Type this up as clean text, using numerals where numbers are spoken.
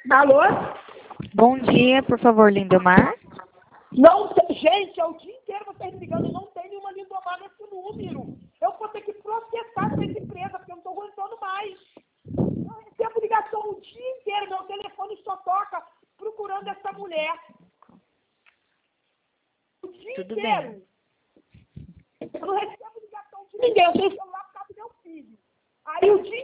Alô? Bom dia, por favor, Lindomar. Não, gente, é o dia inteiro vocês me ligando, não tem nenhuma Lindomar nesse número. Eu vou ter que processar essa empresa, porque eu não estou aguentando mais. Eu recebo ligação o dia inteiro, meu telefone só toca procurando essa mulher. O dia Tudo inteiro. bem. Eu não recebo ligação de ninguém, eu tenho celular por causa do meu filho. Aí o dia